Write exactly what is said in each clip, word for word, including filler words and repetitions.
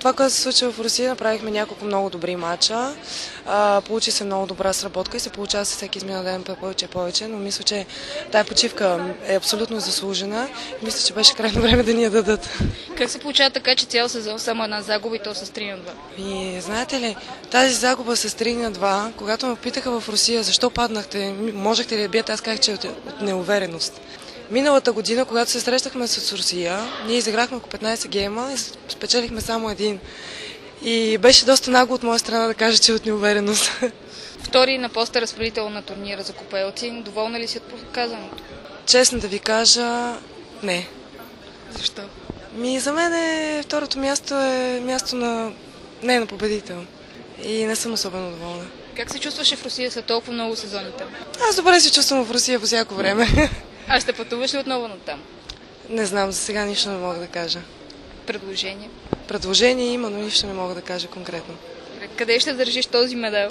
това, което се случва в Русия, направихме няколко много добри мача. А, получи се много добра сработка и се получава се всеки измина ден повече и повече, но мисля, че тая почивка е абсолютно заслужена. Мисля, че беше крайно време да ни я дадат. Как се получава така, че цял сезон само една загуба и то с три на два? И знаете ли, тази загуба с три на два, когато ме питаха в Русия защо паднахте, можехте ли да биете, аз казах, че от, от неувереност. Миналата година, когато се срещахме с Русия, ние изиграхме около петнайсет гейма и спечелихме само един. И беше доста нагло от моя страна да кажа, че е от неувереност. Втори на поста разпределител на турнира за Купа Елцин. Доволна ли си от показаното? Честно да ви кажа, не. Защо? Ми, за мен е, второто място е място на не на победител. И не съм особено доволна. Как се чувстваше в Русия след толкова много сезоните? Аз добре се чувствам в Русия по всяко време. А ще пътуваш ли отново натам? Не знам, за сега нищо не мога да кажа. Предложение? Предложение има, но нищо не мога да кажа конкретно. Къде ще държиш този медал?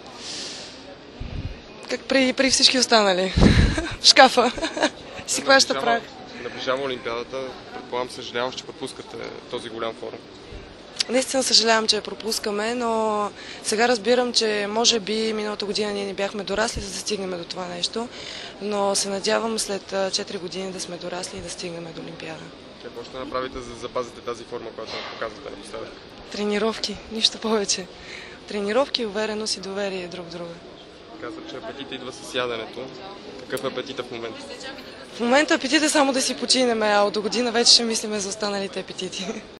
Как при, при всички останали. В шкафа. Си хваща прах. Наближава Олимпиадата. Предполагам, съжалявам, че пропускате този голям форум. Наистина съжалявам, че я пропускаме, но сега разбирам, че може би миналата година ние не бяхме дорасли, за да стигнем до това нещо, но се надявам след четири години да сме дорасли и да стигнем до Олимпиада. Какво ще направите, за да запазите тази форма, която показвате напоследък? Тренировки, нищо повече. Тренировки, увереност и доверие друг друга. Каза, че апетит идва с яденето. Какъв е апетитът в момента? В момента апетит е само да си починем, а до година вече ще мислиме за останалите апетити.